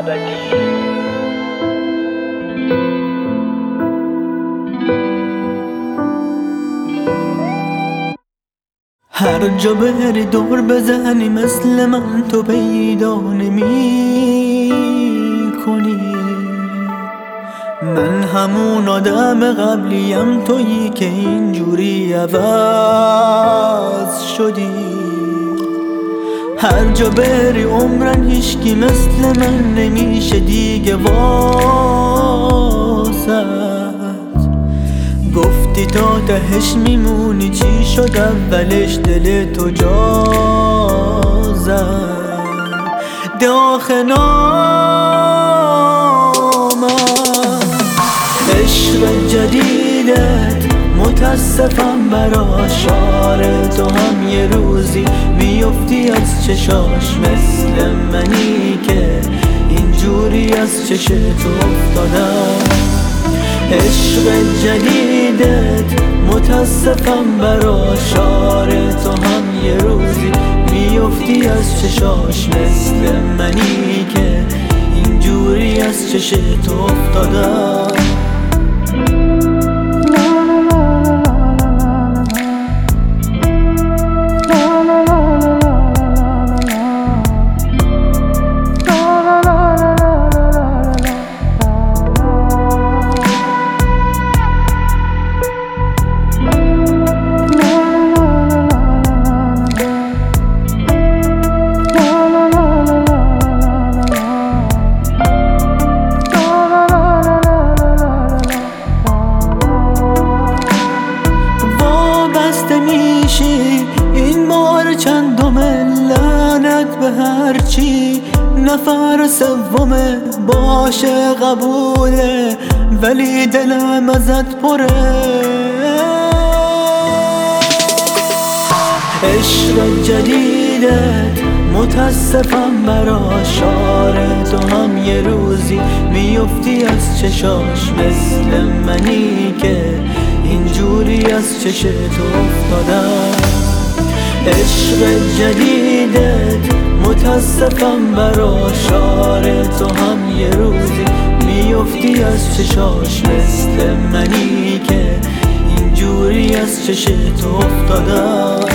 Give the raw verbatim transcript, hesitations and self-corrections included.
ابدی. هر جا بری دور بزنی مثل من تو پیدا نمی کنی. من همون آدم قبلیم، تویی که اینجوری عوض شدی. هر جا بری عمرن هیچکی مثل من نمیشه دیگه واسه. گفتی تا تهش میمونی، چی شد اولش دل تو جا زد. داخل نامم عشق جدیدت، متاسفم برا شعار تو هم یه روزی میفتی از چشاش مثل منی که اینجوری از چش تو افتادم. عشق جدیدت، متاسفم برا شعار تو هم یه روزی میفتی از چشاش مثل منی که اینجوری از چش تو افتادم. این بار چندمه لعنت به هرچی، نفر سومه باشه قبوله، ولی دلم ازت پره. عشق جدیدت، متاسفم برا شعار تو هم یه روزی میفتی از چشاش مثل منی که اینجوری از چش تو افتادم. عشق جدیدت، متاسفم برا شعار تو هم یه روزی میفتی از چشاش مثل منی که اینجوری از چش تو افتادم.